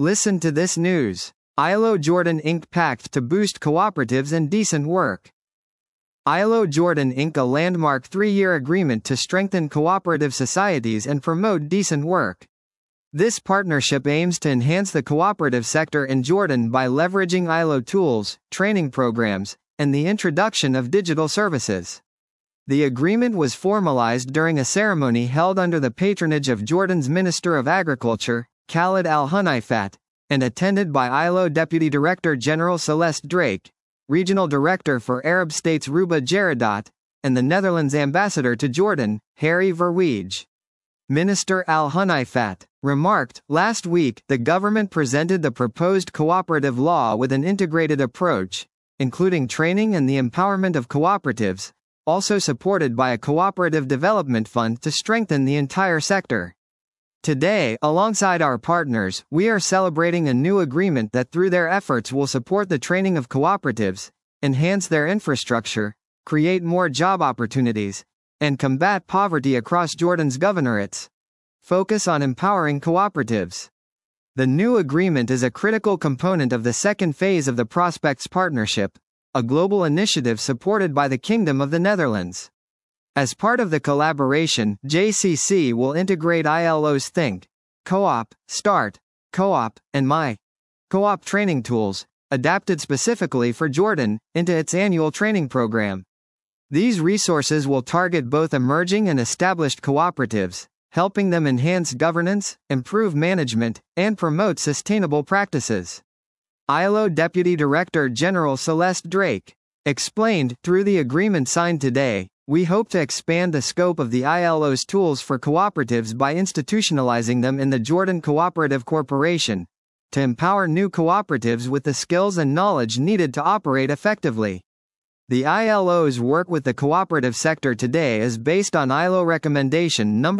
Listen to this news. ILO Jordan Inc. pact to boost cooperatives and decent work. ILO Jordan Inc. a landmark 3-year agreement to strengthen cooperative societies and promote decent work. This partnership aims to enhance the cooperative sector in Jordan by leveraging ILO tools, training programs, and the introduction of digital services. The agreement was formalized during a ceremony held under the patronage of Jordan's Minister of Agriculture, Khalid Al-Hunaifat, and attended by ILO Deputy Director General Celeste Drake, Regional Director for Arab States Ruba Jaradat, and the Netherlands Ambassador to Jordan, Harry Verweij. Minister Al-Hunaifat remarked, "Last week, the government presented the proposed cooperative law with an integrated approach, including training and the empowerment of cooperatives, also supported by a cooperative development fund to strengthen the entire sector. Today, alongside our partners, we are celebrating a new agreement that through their efforts will support the training of cooperatives, enhance their infrastructure, create more job opportunities, and combat poverty across Jordan's governorates. Focus on empowering cooperatives." The new agreement is a critical component of the second phase of the Prospects Partnership, a global initiative supported by the Kingdom of the Netherlands. As part of the collaboration, JCC will integrate ILO's Think, Co-op, Start, Co-op, and My Co-op training tools, adapted specifically for Jordan, into its annual training program. These resources will target both emerging and established cooperatives, helping them enhance governance, improve management, and promote sustainable practices. ILO Deputy Director General Celeste Drake explained, "Through the agreement signed today, we hope to expand the scope of the ILO's tools for cooperatives by institutionalizing them in the Jordan Cooperative Corporation, to empower new cooperatives with the skills and knowledge needed to operate effectively." The ILO's work with the cooperative sector today is based on ILO Recommendation No.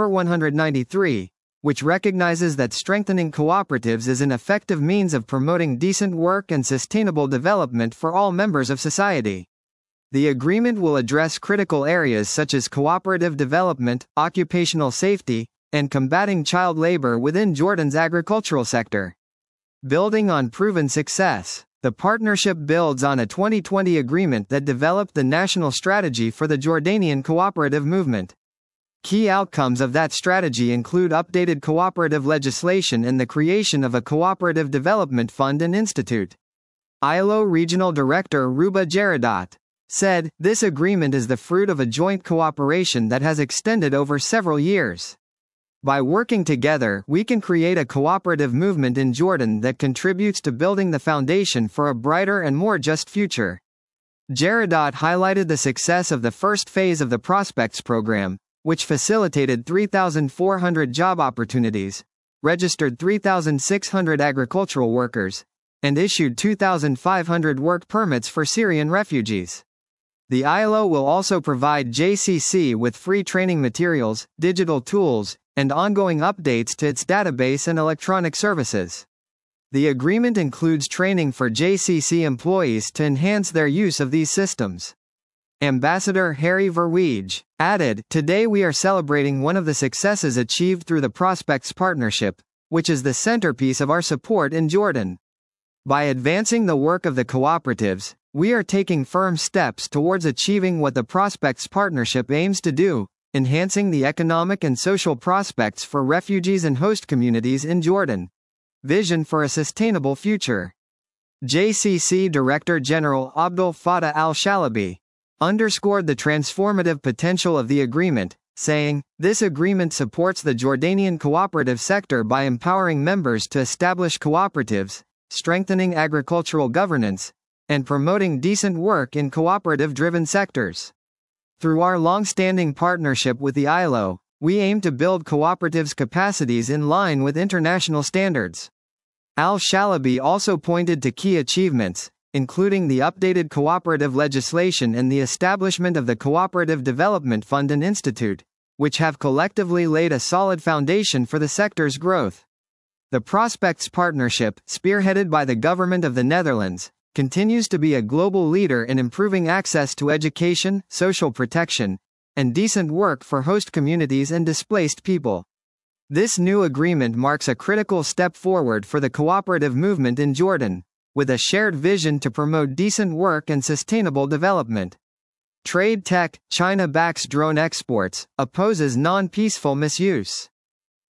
193, which recognizes that strengthening cooperatives is an effective means of promoting decent work and sustainable development for all members of society. The agreement will address critical areas such as cooperative development, occupational safety, and combating child labor within Jordan's agricultural sector. Building on proven success, the partnership builds on a 2020 agreement that developed the national strategy for the Jordanian cooperative movement. Key outcomes of that strategy include updated cooperative legislation and the creation of a cooperative development fund and institute. ILO Regional Director Ruba Jaradat said, "This agreement is the fruit of a joint cooperation that has extended over several years. By working together, we can create a cooperative movement in Jordan that contributes to building the foundation for a brighter and more just future." Jaradat highlighted the success of the first phase of the Prospects program, which facilitated 3,400 job opportunities, registered 3,600 agricultural workers, and issued 2,500 work permits for Syrian refugees. The ILO will also provide JCC with free training materials, digital tools, and ongoing updates to its database and electronic services. The agreement includes training for JCC employees to enhance their use of these systems. Ambassador Harry Verweij added, "Today we are celebrating one of the successes achieved through the Prospects Partnership, which is the centerpiece of our support in Jordan. By advancing the work of the cooperatives, we are taking firm steps towards achieving what the Prospects Partnership aims to do, enhancing the economic and social prospects for refugees and host communities in Jordan. Vision for a sustainable future." JCC Director General Abdul Fattah al-Shalabi underscored the transformative potential of the agreement, saying, "This agreement supports the Jordanian cooperative sector by empowering members to establish cooperatives, strengthening agricultural governance, and promoting decent work in cooperative-driven sectors. Through our long-standing partnership with the ILO, we aim to build cooperatives' capacities in line with international standards." Al-Shalabi also pointed to key achievements, including the updated cooperative legislation and the establishment of the Cooperative Development Fund and Institute, which have collectively laid a solid foundation for the sector's growth. The Prospects Partnership, spearheaded by the Government of the Netherlands, continues to be a global leader in improving access to education, social protection, and decent work for host communities and displaced people. This new agreement marks a critical step forward for the cooperative movement in Jordan, with a shared vision to promote decent work and sustainable development. Trade Tech, China backs drone exports, opposes non-peaceful misuse.